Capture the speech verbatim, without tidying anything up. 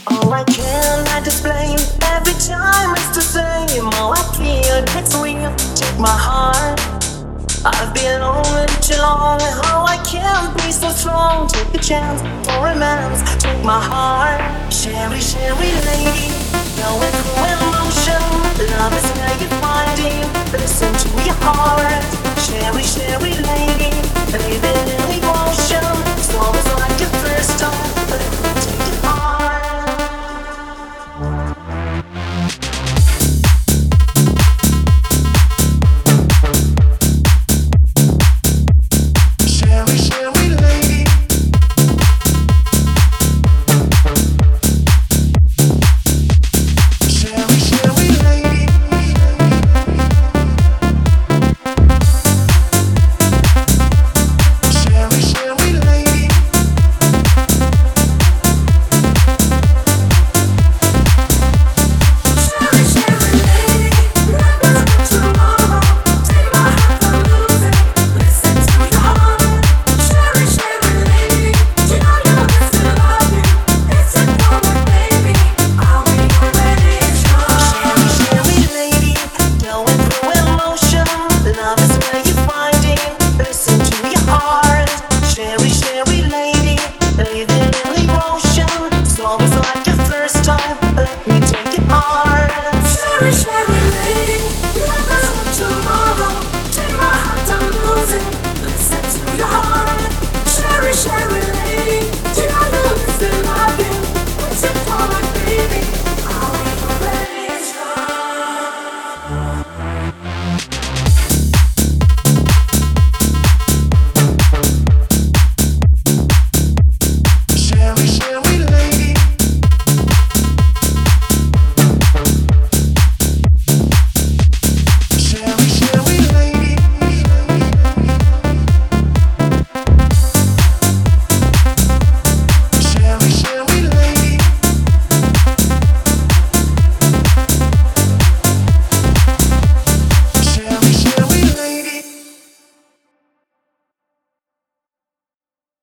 Oh, I cannot explain. Every time it's the same. Oh, I feel it's real. Take my heart. I've been lonely too long. Oh, I can't be so strong. Take a chance for romance. Take my heart. Sherry, Sherry lady. Going through emotion. Love is where you find it. Listen to your heart. Sherry, Sherry lady. Living in emotion.